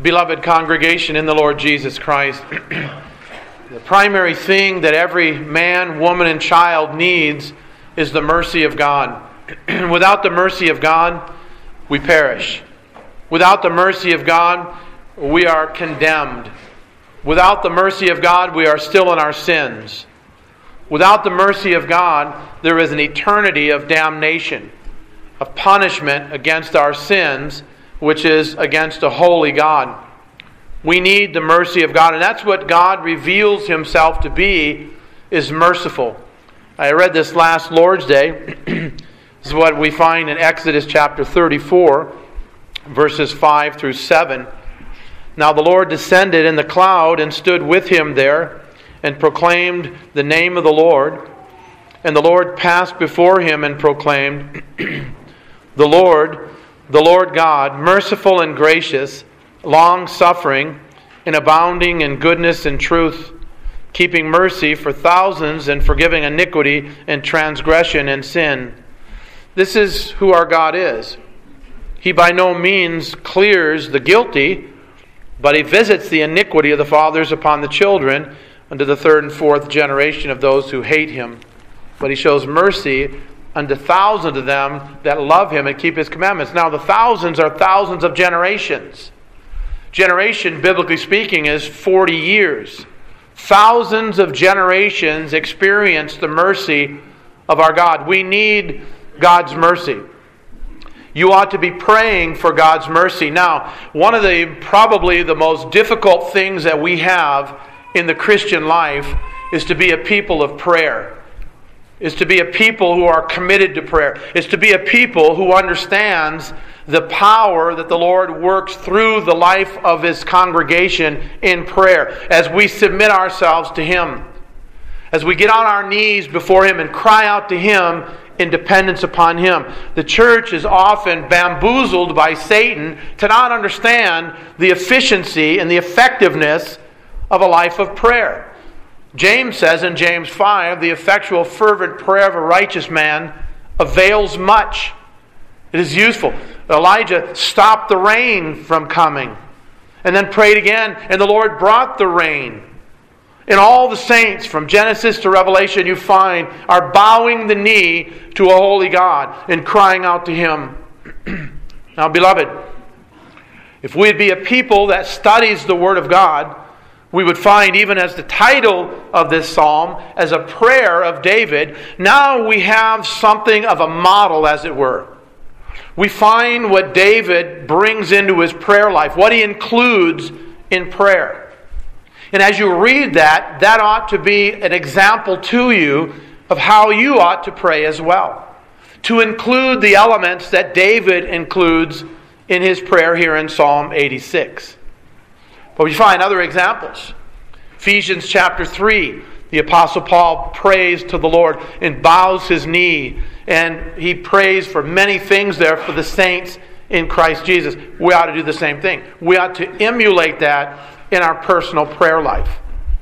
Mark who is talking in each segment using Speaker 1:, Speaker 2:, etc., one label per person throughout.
Speaker 1: Beloved congregation in the Lord Jesus Christ, the primary thing that every man, woman, and child needs is the mercy of God. Without the mercy of God, we perish. Without the mercy of God, we are condemned. Without the mercy of God, we are still in our sins. Without the mercy of God, there is an eternity of damnation, of punishment against our sins, which is against a holy God. We need the mercy of God, and that's what God reveals Himself to be, is merciful. I read this last Lord's Day. This is what we find in Exodus chapter 34, verses 5 through 7. Now the Lord descended in the cloud and stood with him there, and proclaimed the name of the Lord. And the Lord passed before him and proclaimed, The Lord God, merciful and gracious, long-suffering, and abounding in goodness and truth, keeping mercy for thousands and forgiving iniquity and transgression and sin. This is who our God is. He by no means clears the guilty, but He visits the iniquity of the fathers upon the children unto the third and fourth generation of those who hate Him. But He shows mercy unto thousands of them that love Him and keep His commandments. Now the thousands are thousands of generations. Generation, biblically speaking, is 40 years. Thousands of generations experience the mercy of our God. We need God's mercy. You ought to be praying for God's mercy. Now, one of probably the most difficult things that we have in the Christian life is to be a people of prayer. Is to be a people who are committed to prayer. Is to be a people who understands the power that the Lord works through the life of His congregation in prayer. As we submit ourselves to Him. As we get on our knees before Him and cry out to Him in dependence upon Him. The church is often bamboozled by Satan to not understand the efficiency and the effectiveness of a life of prayer. James says in James 5, the effectual fervent prayer of a righteous man avails much. It is useful. Elijah stopped the rain from coming and then prayed again, and the Lord brought the rain. And all the saints from Genesis to Revelation you find are bowing the knee to a holy God and crying out to Him. Now, beloved, if we'd be a people that studies the Word of God, we would find, even as the title of this psalm, as a prayer of David, now we have something of a model, as it were. We find what David brings into his prayer life, what he includes in prayer. And as you read that, that ought to be an example to you of how you ought to pray as well. To include the elements that David includes in his prayer here in Psalm 86. But we find other examples. Ephesians chapter 3, the Apostle Paul prays to the Lord and bows his knee. And he prays for many things there for the saints in Christ Jesus. We ought to do the same thing. We ought to emulate that in our personal prayer life.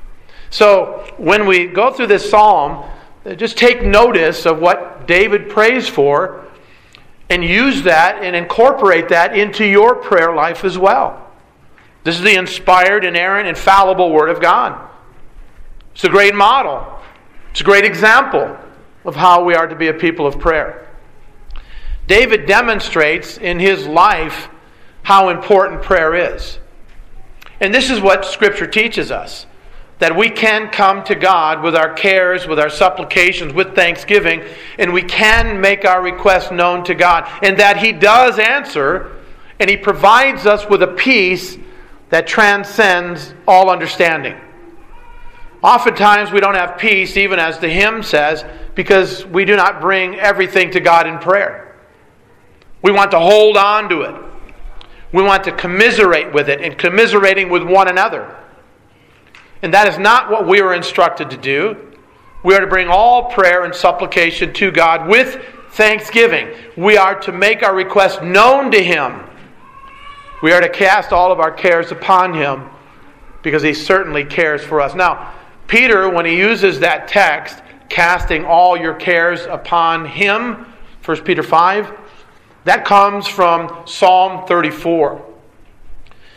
Speaker 1: So when we go through this psalm, just take notice of what David prays for and use that and incorporate that into your prayer life as well. This is the inspired, inerrant, infallible Word of God. It's a great model. It's a great example of how we are to be a people of prayer. David demonstrates in his life how important prayer is. And this is what Scripture teaches us. That we can come to God with our cares, with our supplications, with thanksgiving, and we can make our requests known to God. And that He does answer, and He provides us with a peace that transcends all understanding. Oftentimes we don't have peace, even as the hymn says, because we do not bring everything to God in prayer. We want to hold on to it. We want to commiserate with it and commiserating with one another. And that is not what we are instructed to do. We are to bring all prayer and supplication to God with thanksgiving. We are to make our requests known to Him. We are to cast all of our cares upon Him because He certainly cares for us. Now, Peter, when he uses that text, casting all your cares upon Him, 1 Peter 5, that comes from Psalm 34.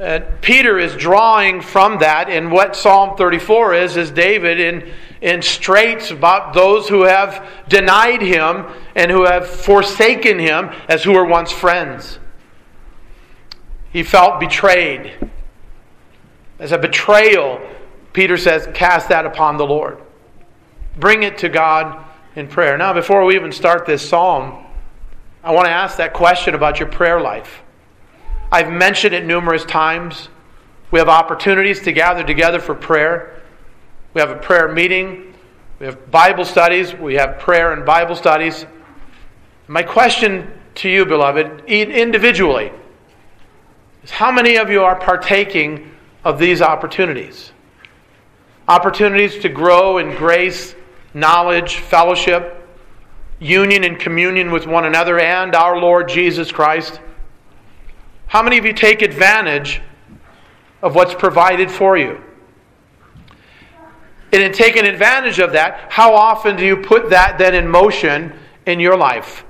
Speaker 1: Peter is drawing from that, and what Psalm 34 is David in straits about those who have denied him and who have forsaken him as who were once friends. He felt betrayed. As a betrayal, Peter says, cast that upon the Lord. Bring it to God in prayer. Now, before we even start this psalm, I want to ask that question about your prayer life. I've mentioned it numerous times. We have opportunities to gather together for prayer. We have a prayer meeting. We have Bible studies. We have prayer and Bible studies. My question to you, beloved, individually, is how many of you are partaking of these opportunities? Opportunities to grow in grace, knowledge, fellowship, union and communion with one another and our Lord Jesus Christ. How many of you take advantage of what's provided for you? And in taking advantage of that, how often do you put that then in motion in your life?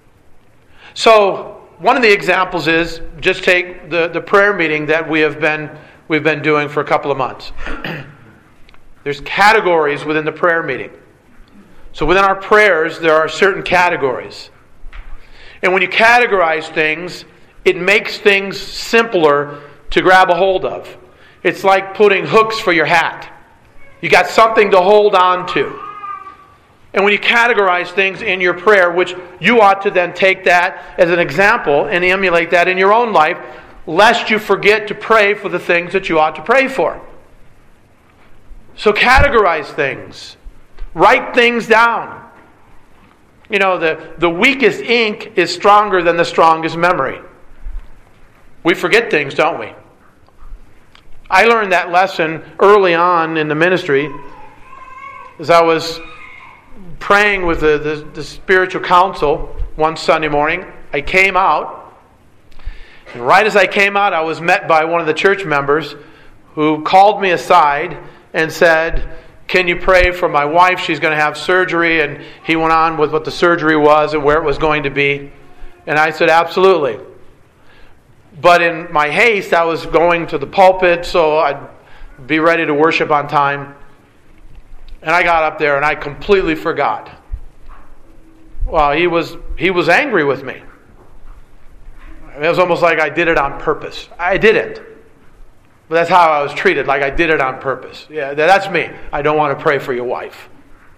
Speaker 1: So, one of the examples is, just take the prayer meeting that we've been doing for a couple of months. There's categories within the prayer meeting. So within our prayers, there are certain categories. And when you categorize things, it makes things simpler to grab a hold of. It's like putting hooks for your hat. You got something to hold on to. And when you categorize things in your prayer, which you ought to then take that as an example and emulate that in your own life, lest you forget to pray for the things that you ought to pray for. So categorize things. Write things down. You know, the weakest ink is stronger than the strongest memory. We forget things, don't we? I learned that lesson early on in the ministry as I was praying with the spiritual council one Sunday morning. I came out, and right as I came out, I was met by one of the church members who called me aside and said, "Can you pray for my wife? She's going to have surgery." And he went on with what the surgery was and where it was going to be. And I said, "Absolutely." But in my haste, I was going to the pulpit, so I'd be ready to worship on time. And I got up there and I completely forgot. Well, he was angry with me. It was almost like I did it on purpose. I didn't. But that's how I was treated, like I did it on purpose. Yeah, that's me. I don't want to pray for your wife.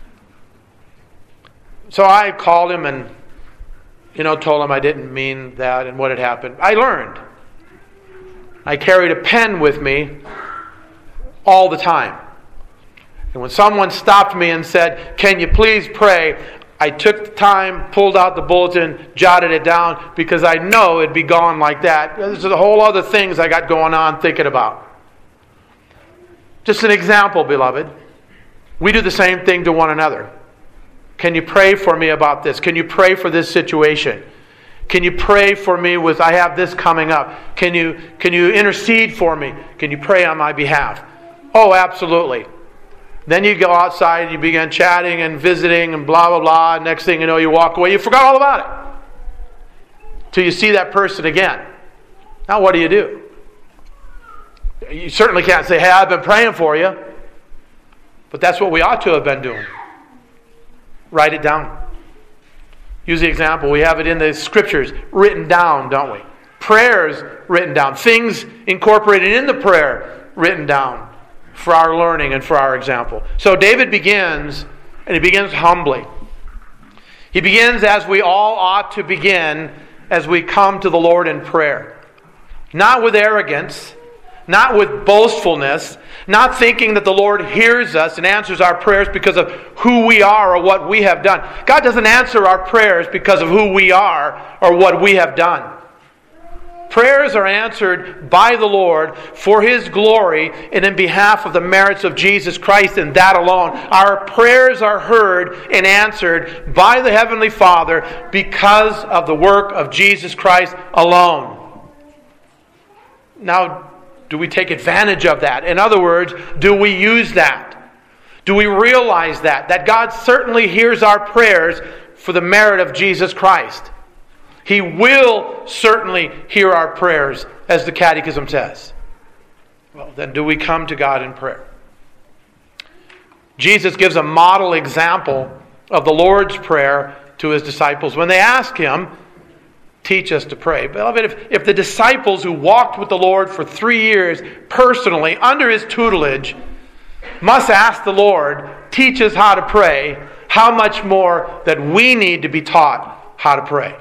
Speaker 1: So I called him and, told him I didn't mean that and what had happened. I learned. I carried a pen with me all the time. And when someone stopped me and said, "Can you please pray?" I took the time, pulled out the bulletin, jotted it down, because I know it'd be gone like that. There's a whole other things I got going on thinking about. Just an example, beloved. We do the same thing to one another. Can you pray for me about this? Can you pray for this situation? Can you pray for me with, I have this coming up. Can you intercede for me? Can you pray on my behalf? Oh, absolutely. Then you go outside and you begin chatting and visiting and blah, blah, blah. And next thing you know, you walk away. You forgot all about it. Till you see that person again. Now what do? You certainly can't say, "Hey, I've been praying for you." But that's what we ought to have been doing. Write it down. Use the example. We have it in the scriptures written down, don't we? Prayers written down. Things incorporated in the prayer written down for our learning and for our example. So David begins, and he begins humbly. He begins as we all ought to begin as we come to the Lord in prayer. Not with arrogance, not with boastfulness, not thinking that the Lord hears us and answers our prayers because of who we are or what we have done. God doesn't answer our prayers because of who we are or what we have done. Prayers are answered by the Lord for His glory and in behalf of the merits of Jesus Christ, and that alone. Our prayers are heard and answered by the Heavenly Father because of the work of Jesus Christ alone. Now, do we take advantage of that? In other words, do we use that? Do we realize that God certainly hears our prayers for the merit of Jesus Christ? He will certainly hear our prayers, as the Catechism says. Well, then do we come to God in prayer? Jesus gives a model example of the Lord's Prayer to his disciples when they ask him, teach us to pray. Beloved, if the disciples who walked with the Lord for 3 years personally under his tutelage must ask the Lord, teach us how to pray, how much more that we need to be taught how to pray.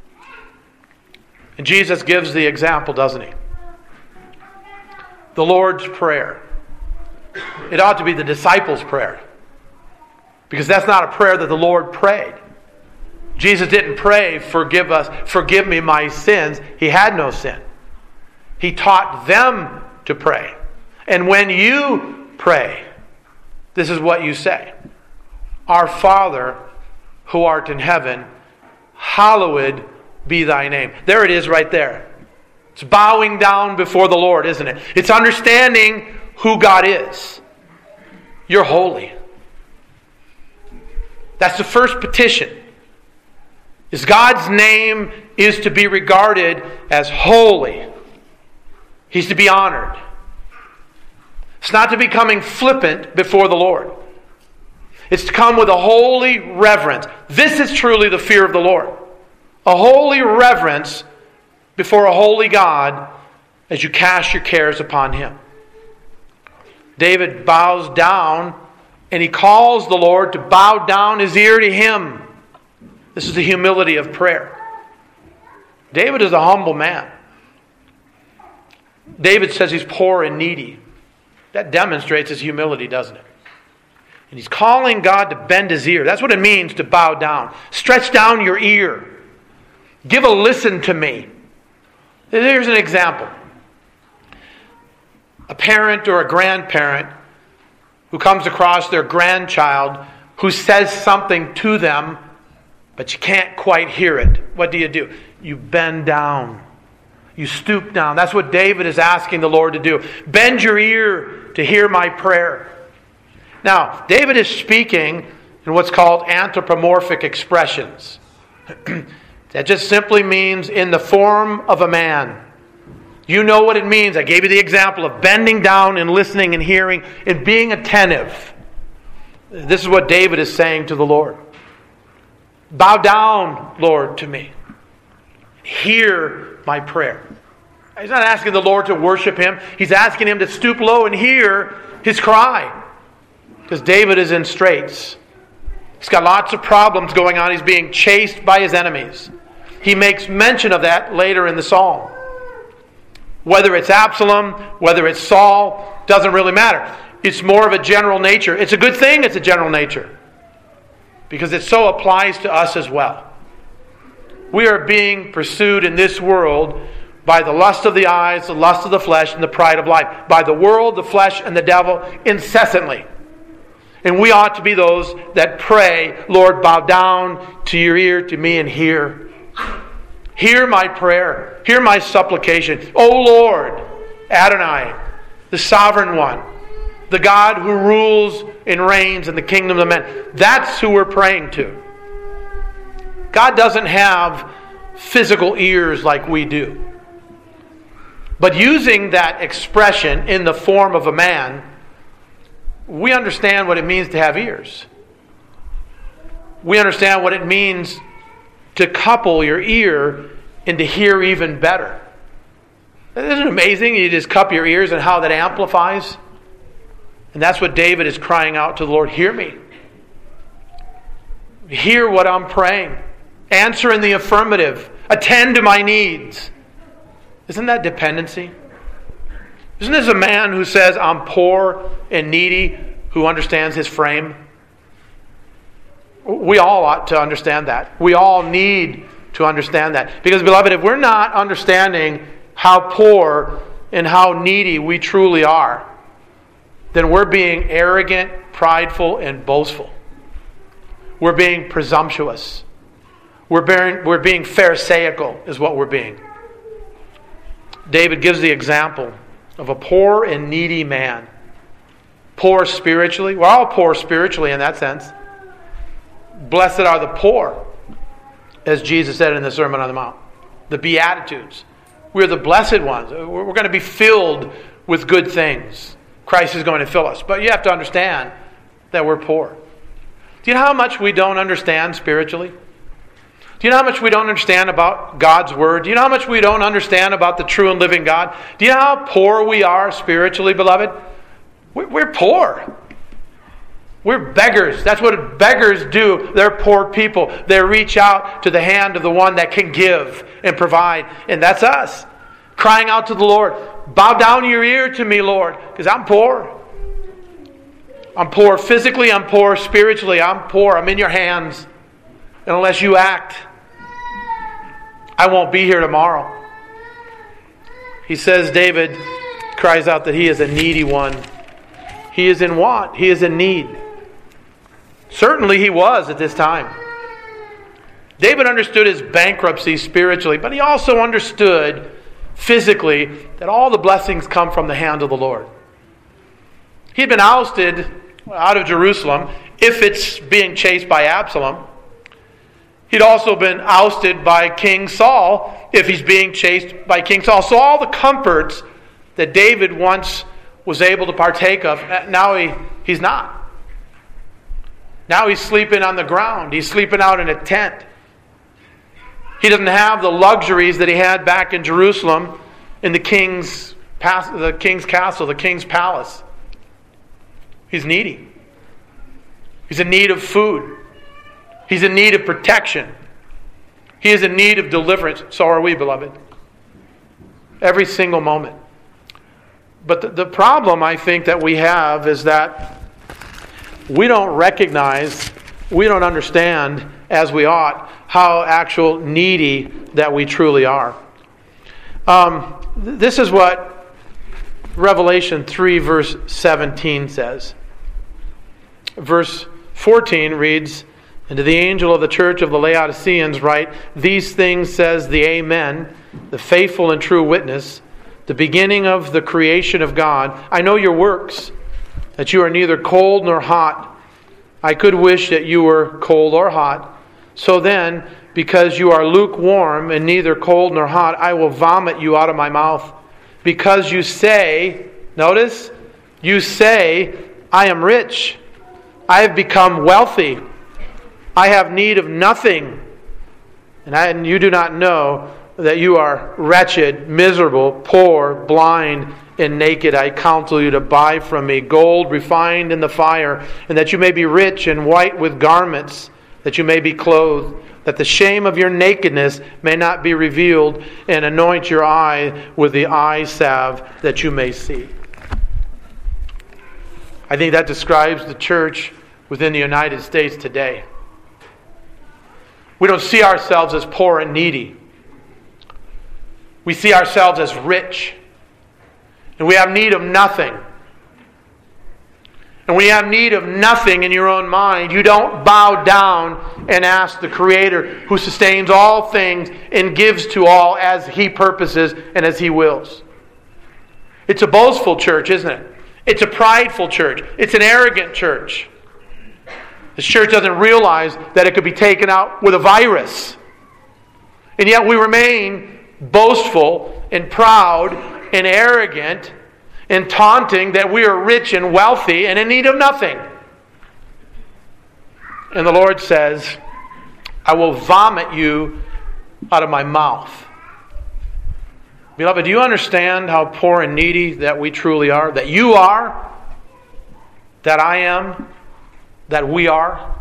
Speaker 1: And Jesus gives the example, doesn't he? The Lord's Prayer. It ought to be the disciples' prayer. Because that's not a prayer that the Lord prayed. Jesus didn't pray, forgive me my sins. He had no sin. He taught them to pray. And when you pray, this is what you say. Our Father, who art in heaven, hallowed be thy name. There it is right there. It's bowing down before the Lord, isn't it? It's understanding who God is. You're holy. That's the first petition. Is God's name is to be regarded as holy. He's to be honored. It's not to be coming flippant before the Lord. It's to come with a holy reverence. This is truly the fear of the Lord. A holy reverence before a holy God as you cast your cares upon him. David bows down and he calls the Lord to bow down his ear to him. This is the humility of prayer. David is a humble man. David says he's poor and needy. That demonstrates his humility, doesn't it? And he's calling God to bend his ear. That's what it means to bow down. Stretch down your ear. Give a listen to me. Here's an example. A parent or a grandparent who comes across their grandchild who says something to them, but you can't quite hear it. What do? You bend down. You stoop down. That's what David is asking the Lord to do. Bend your ear to hear my prayer. Now, David is speaking in what's called anthropomorphic expressions. That just simply means in the form of a man. You know what it means. I gave you the example of bending down and listening and hearing and being attentive. This is what David is saying to the Lord. Bow down, Lord, to me. Hear my prayer. He's not asking the Lord to worship him. He's asking him to stoop low and hear his cry. Because David is in straits. He's got lots of problems going on. He's being chased by his enemies. He makes mention of that later in the psalm. Whether it's Absalom, whether it's Saul, doesn't really matter. It's more of a general nature. It's a good thing it's a general nature. Because it so applies to us as well. We are being pursued in this world by the lust of the eyes, the lust of the flesh, and the pride of life. By the world, the flesh, and the devil incessantly. And we ought to be those that pray, Lord, bow down to your ear, to me, and hear. Hear my prayer. Hear my supplication. O Lord, Adonai, the sovereign one, the God who rules and reigns in the kingdom of men. That's who we're praying to. God doesn't have physical ears like we do. But using that expression in the form of a man, we understand what it means to have ears. We understand what it means to couple your ear and to hear even better. Isn't it amazing? You just cup your ears and how that amplifies. And that's what David is crying out to the Lord. Hear me. Hear what I'm praying. Answer in the affirmative. Attend to my needs. Isn't that dependency? Isn't this a man who says, I'm poor and needy, who understands his frame? We all ought to understand that. We all need to understand that. Because, beloved, if we're not understanding how poor and how needy we truly are, then we're being arrogant, prideful, and boastful. We're being presumptuous. We're being pharisaical is what we're being. David gives the example of a poor and needy man. Poor spiritually. We're all poor spiritually in that sense. Blessed are the poor, as Jesus said in the Sermon on the Mount. The Beatitudes. We're the blessed ones. We're going to be filled with good things. Christ is going to fill us. But you have to understand that we're poor. Do you know how much we don't understand spiritually? Do you know how much we don't understand about God's Word? Do you know how much we don't understand about the true and living God? Do you know how poor we are spiritually, beloved? We're poor. We're beggars. That's what beggars do. They're poor people. They reach out to the hand of the one that can give and provide. And that's us. Crying out to the Lord. Bow down your ear to me, Lord, because I'm poor. I'm poor physically. I'm poor spiritually. I'm poor. I'm in your hands. And unless you act, I won't be here tomorrow. He says, David cries out that he is a needy one. He is in want. He is in need. Certainly he was at this time. David understood his bankruptcy spiritually, but he also understood physically that all the blessings come from the hand of the Lord. He had been ousted out of Jerusalem if it's being chased by Absalom. He'd also been ousted by King Saul if he's being chased by King Saul. So all the comforts that David once was able to partake of, now he's not. Now he's sleeping on the ground. He's sleeping out in a tent. He doesn't have the luxuries that he had back in Jerusalem in the king's castle, the king's palace. He's needy. He's in need of food. He's in need of protection. He is in need of deliverance. So are we, beloved. Every single moment. But the problem, I think, that we have is that we don't recognize, we don't understand as we ought how actual needy that we truly are. This is what Revelation 3 verse 17 says. Verse 14 reads, "And to the angel of the church of the Laodiceans write, These things says the Amen, the faithful and true witness, the beginning of the creation of God. I know your works, that you are neither cold nor hot. I could wish that you were cold or hot. So then, because you are lukewarm and neither cold nor hot, I will vomit you out of my mouth. Because you say," notice, "you say, I am rich. I have become wealthy. I have need of nothing. And you do not know that you are wretched, miserable, poor, blind, and naked. I counsel you to buy from me gold refined in the fire, and that you may be rich and white with garments, that you may be clothed, that the shame of your nakedness may not be revealed, and anoint your eye with the eye salve that you may see." I think that describes the church within the United States today. We don't see ourselves as poor and needy. We see ourselves as rich. And we have need of nothing. And when you have need of nothing in your own mind, you don't bow down and ask the Creator who sustains all things and gives to all as He purposes and as He wills. It's a boastful church, isn't it? It's a prideful church. It's an arrogant church. This church doesn't realize that it could be taken out with a virus. And yet we remain boastful and proud and arrogant and taunting that we are rich and wealthy and in need of nothing. And the Lord says, I will vomit you out of my mouth. Beloved, do you understand how poor and needy that we truly are? That you are? That I am? That we are?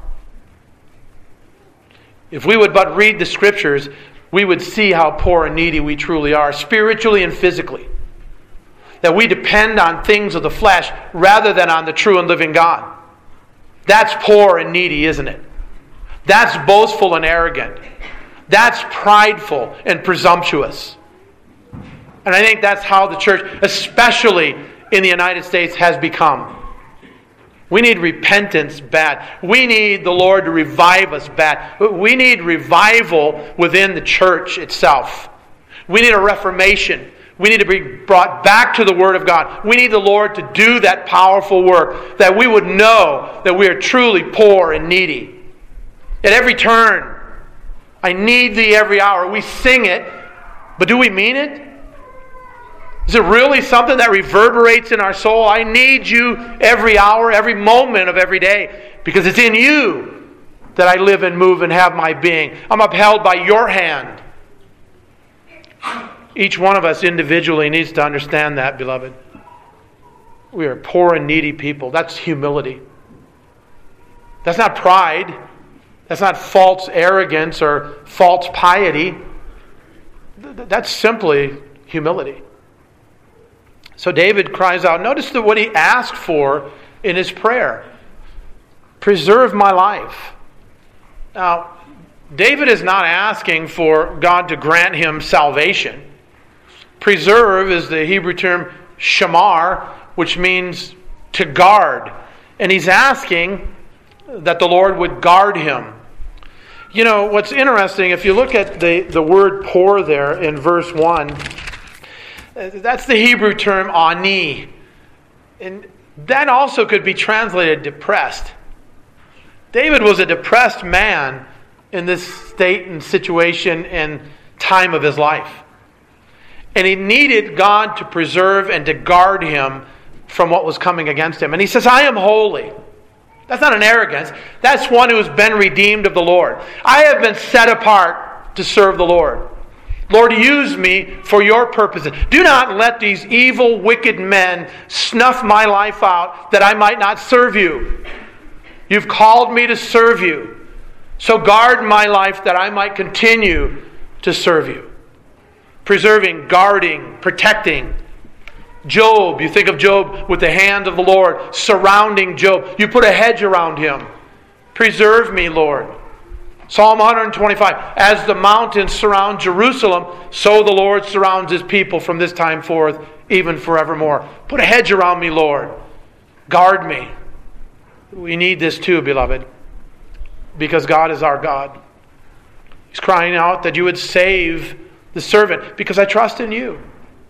Speaker 1: If we would but read the Scriptures, we would see how poor and needy we truly are, spiritually and physically. That we depend on things of the flesh rather than on the true and living God. That's poor and needy, isn't it? That's boastful and arrogant. That's prideful and presumptuous. And I think that's how the church, especially in the United States, has become. We need repentance bad. We need the Lord to revive us bad. We need revival within the church itself. We need a reformation. We need to be brought back to the Word of God. We need the Lord to do that powerful work, that we would know that we are truly poor and needy. At every turn, I need Thee every hour. We sing it, but do we mean it? Is it really something that reverberates in our soul? I need you every hour, every moment of every day, because it's in you that I live and move and have my being. I'm upheld by your hand. Each one of us individually needs to understand that, beloved. We are poor and needy people. That's humility. That's not pride. That's not false arrogance or false piety. That's simply humility. So David cries out, notice what he asked for in his prayer. Preserve my life. Now, David is not asking for God to grant him salvation. Preserve is the Hebrew term shamar, which means to guard. And he's asking that the Lord would guard him. You know, what's interesting, if you look at the word poor there in verse 1, that's the Hebrew term ani. And that also could be translated depressed. David was a depressed man in this state and situation and time of his life. And he needed God to preserve and to guard him from what was coming against him. And he says, I am holy. That's not an arrogance. That's one who has been redeemed of the Lord. I have been set apart to serve the Lord. Lord, use me for your purposes. Do not let these evil, wicked men snuff my life out that I might not serve you. You've called me to serve you. So guard my life that I might continue to serve you. Preserving, guarding, protecting. Job, you think of Job with the hand of the Lord surrounding Job. You put a hedge around him. Preserve me, Lord. Psalm 125, as the mountains surround Jerusalem, so the Lord surrounds his people from this time forth, even forevermore. Put a hedge around me, Lord. Guard me. We need this too, beloved, because God is our God. He's crying out that you would save the servant, because I trust in you.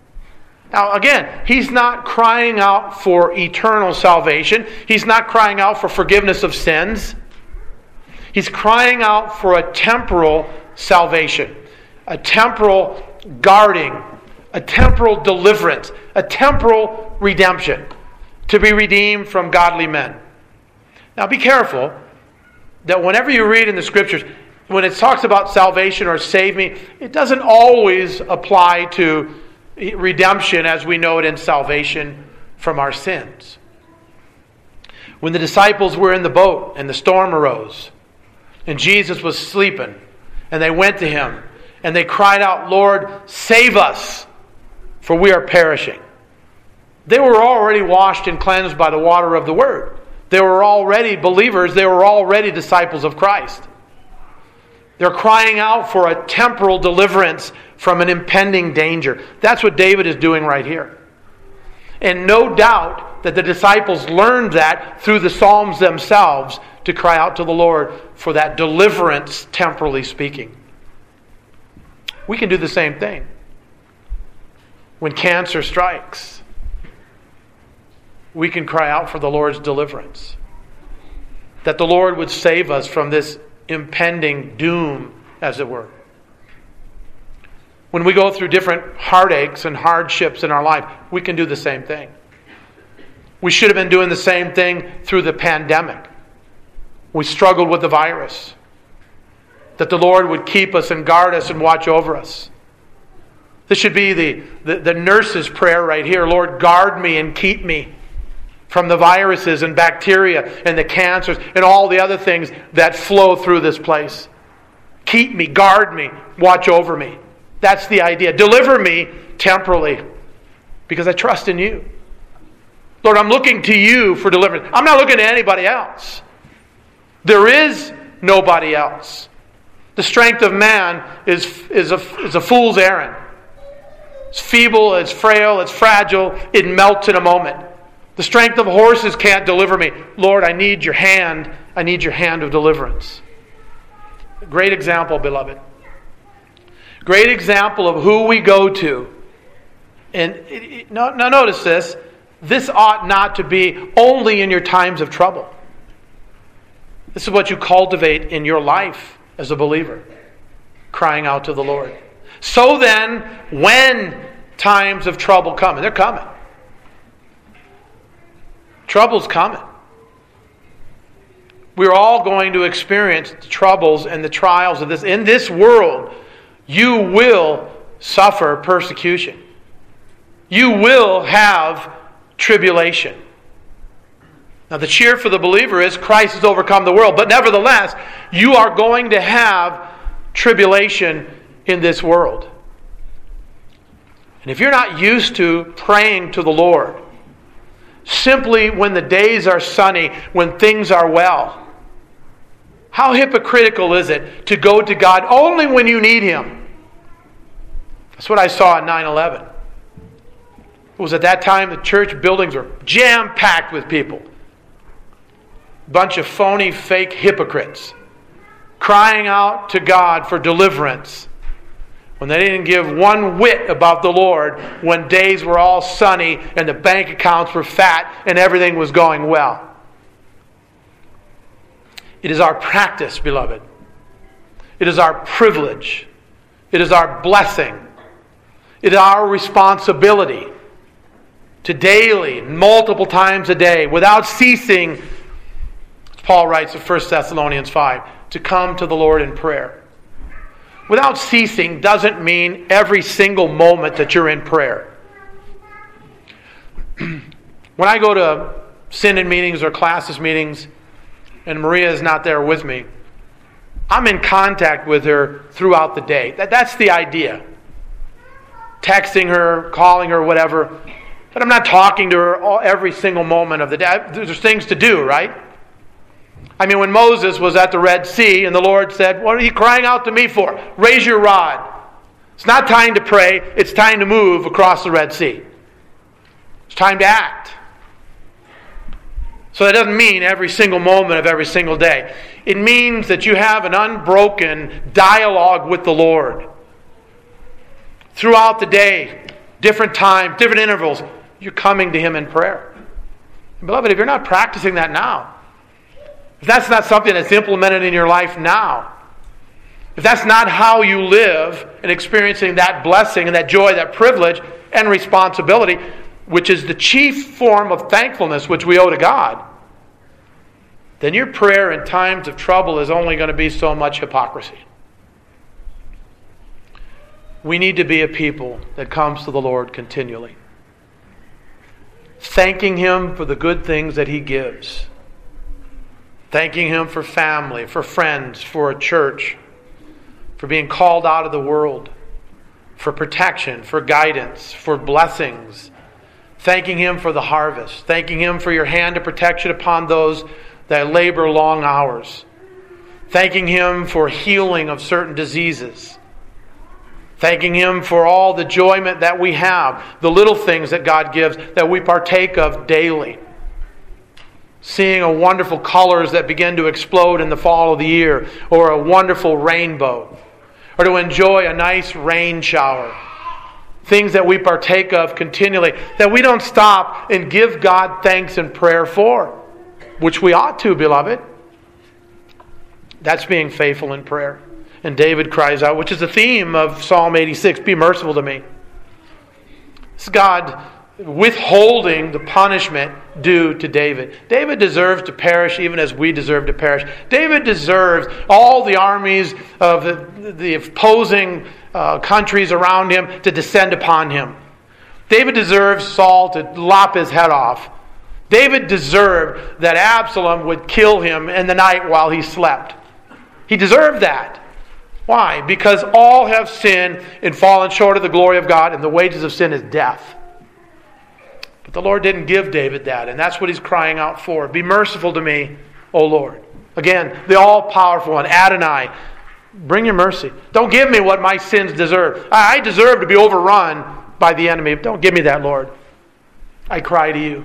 Speaker 1: Now again, he's not crying out for eternal salvation. He's not crying out for forgiveness of sins. He's crying out for a temporal salvation, a temporal guarding, a temporal deliverance, a temporal redemption, to be redeemed from godly men. Now be careful that whenever you read in the Scriptures, when it talks about salvation or save me, it doesn't always apply to redemption as we know it in salvation from our sins. When the disciples were in the boat and the storm arose, and Jesus was sleeping, and they went to him, and they cried out, Lord, save us, for we are perishing. They were already washed and cleansed by the water of the Word. They were already believers. They were already disciples of Christ. They're crying out for a temporal deliverance from an impending danger. That's what David is doing right here. And no doubt that the disciples learned that through the Psalms themselves to cry out to the Lord for that deliverance, temporally speaking. We can do the same thing. When cancer strikes, we can cry out for the Lord's deliverance. That the Lord would save us from this impending doom, as it were. When we go through different heartaches and hardships in our life, we can do the same thing. We should have been doing the same thing through the pandemic. We struggled with the virus. That the Lord would keep us and guard us and watch over us. This should be the nurse's prayer right here. Lord, guard me and keep me from the viruses and bacteria and the cancers and all the other things that flow through this place. Keep me, guard me, watch over me. That's the idea. Deliver me temporally, because I trust in you. Lord, I'm looking to you for deliverance. I'm not looking to anybody else. There is nobody else. The strength of man is a fool's errand. It's feeble, it's frail, it's fragile, it melts in a moment. The strength of horses can't deliver me. Lord, I need your hand. I need your hand of deliverance. Great example, beloved. Great example of who we go to. And now notice this. This ought not to be only in your times of trouble. This is what you cultivate in your life as a believer. Crying out to the Lord. So then, when times of trouble coming. They're coming. Trouble's coming. We're all going to experience the troubles and the trials of this. In this world, you will suffer persecution. You will have tribulation. Now, the cheer for the believer is Christ has overcome the world. But nevertheless, you are going to have tribulation in this world. And if you're not used to praying to the Lord, simply when the days are sunny, when things are well, how hypocritical is it to go to God only when you need Him? That's what I saw at 9/11. It was at that time the church buildings were jam-packed with people. Bunch of phony, fake hypocrites crying out to God for deliverance when they didn't give one whit about the Lord when days were all sunny and the bank accounts were fat and everything was going well. It is our practice, beloved. It is our privilege. It is our blessing. It is our responsibility to daily, multiple times a day, without ceasing, as Paul writes in 1 Thessalonians 5, to come to the Lord in prayer. Without ceasing doesn't mean every single moment that you're in prayer. When I go to synod meetings or classes meetings, and Maria is not there with me, I'm in contact with her throughout the day. That's the idea. Texting her, calling her, whatever. But I'm not talking to her every single moment of the day. There's things to do, right? I mean, when Moses was at the Red Sea and the Lord said, "What are you crying out to me for? Raise your rod." It's not time to pray. It's time to move across the Red Sea. It's time to act. So that doesn't mean every single moment of every single day. It means that you have an unbroken dialogue with the Lord. Throughout the day, different times, different intervals, you're coming to Him in prayer. And beloved, if you're not practicing that now, if that's not something that's implemented in your life now, if that's not how you live and experiencing that blessing and that joy, that privilege and responsibility, which is the chief form of thankfulness which we owe to God, then your prayer in times of trouble is only going to be so much hypocrisy. We need to be a people that comes to the Lord continually, thanking Him for the good things that He gives, thanking Him for family, for friends, for a church, for being called out of the world, for protection, for guidance, for blessings, thanking Him for the harvest, thanking Him for your hand of protection upon those that labor long hours, thanking Him for healing of certain diseases, thanking Him for all the enjoyment that we have, the little things that God gives that we partake of daily. Seeing a wonderful colors that begin to explode in the fall of the year, or a wonderful rainbow, or to enjoy a nice rain shower. Things that we partake of continually, that we don't stop and give God thanks and prayer for, which we ought to, beloved. That's being faithful in prayer. And David cries out, which is the theme of Psalm 86, "Be merciful to me." It's God withholding the punishment due to David. David deserves to perish even as we deserve to perish. David deserves all the armies of the opposing countries around him to descend upon him. David deserves Saul to lop his head off. David deserved that Absalom would kill him in the night while he slept. He deserved that. Why? Because all have sinned and fallen short of the glory of God, and the wages of sin is death. But the Lord didn't give David that, and that's what he's crying out for. Be merciful to me, O Lord. Again, the all-powerful one, Adonai, bring your mercy. Don't give me what my sins deserve. I deserve to be overrun by the enemy. Don't give me that, Lord. I cry to you.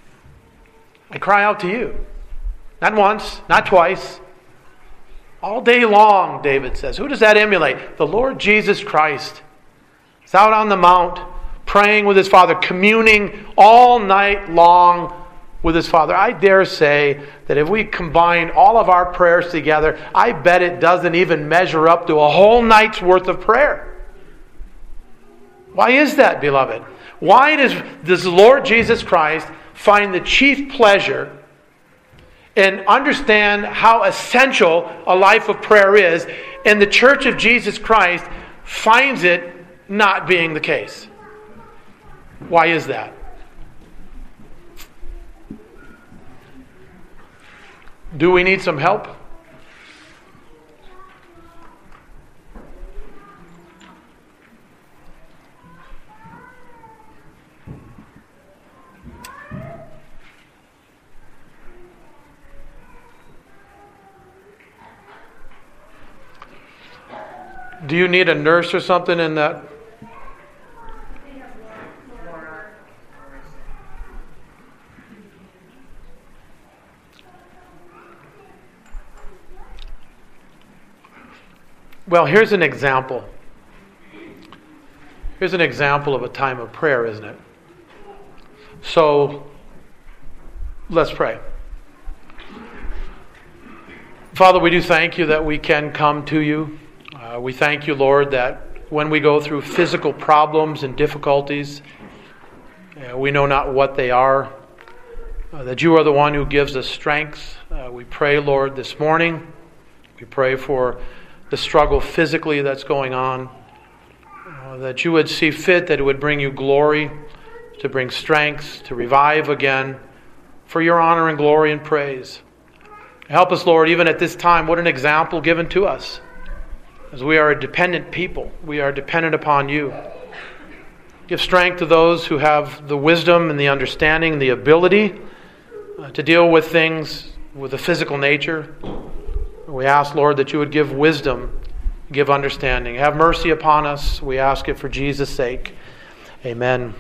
Speaker 1: I cry out to you. Not once, not twice. All day long, David says. Who does that emulate? The Lord Jesus Christ. He's out on the mount, praying with His Father, communing all night long with His Father. I dare say that if we combine all of our prayers together, I bet it doesn't even measure up to a whole night's worth of prayer. Why is that, beloved? Why does the Lord Jesus Christ find the chief pleasure and understand how essential a life of prayer is, and the Church of Jesus Christ finds it not being the case? Why is that? Do we need some help? Do you need a nurse or something in that? Well, here's an example. Here's an example of a time of prayer, isn't it? So, let's pray. Father, we do thank you that we can come to you. We thank you, Lord, that when we go through physical problems and difficulties, we know not what they are, that you are the one who gives us strength. We pray, Lord, this morning. We pray for the struggle physically that's going on, that you would see fit that it would bring you glory, to bring strength, to revive again, for your honor and glory and praise. Help us, Lord, even at this time. What an example given to us. As we are a dependent people, we are dependent upon you. Give strength to those who have the wisdom and the understanding and the ability to deal with things with a physical nature. We ask, Lord, that you would give wisdom, give understanding. Have mercy upon us. We ask it for Jesus' sake. Amen.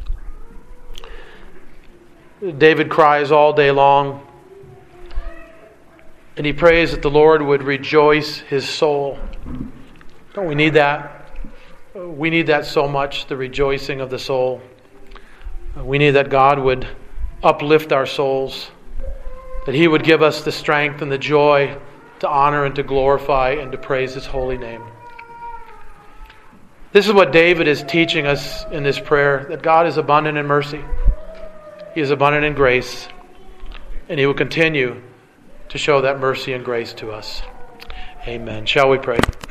Speaker 1: David cries all day long, and he prays that the Lord would rejoice his soul. Don't we need that? We need that so much, the rejoicing of the soul. We need that God would uplift our souls, that he would give us the strength and the joy to honor and to glorify and to praise his holy name. This is what David is teaching us in this prayer, that God is abundant in mercy. He is abundant in grace, and he will continue to show that mercy and grace to us. Amen. Shall we pray?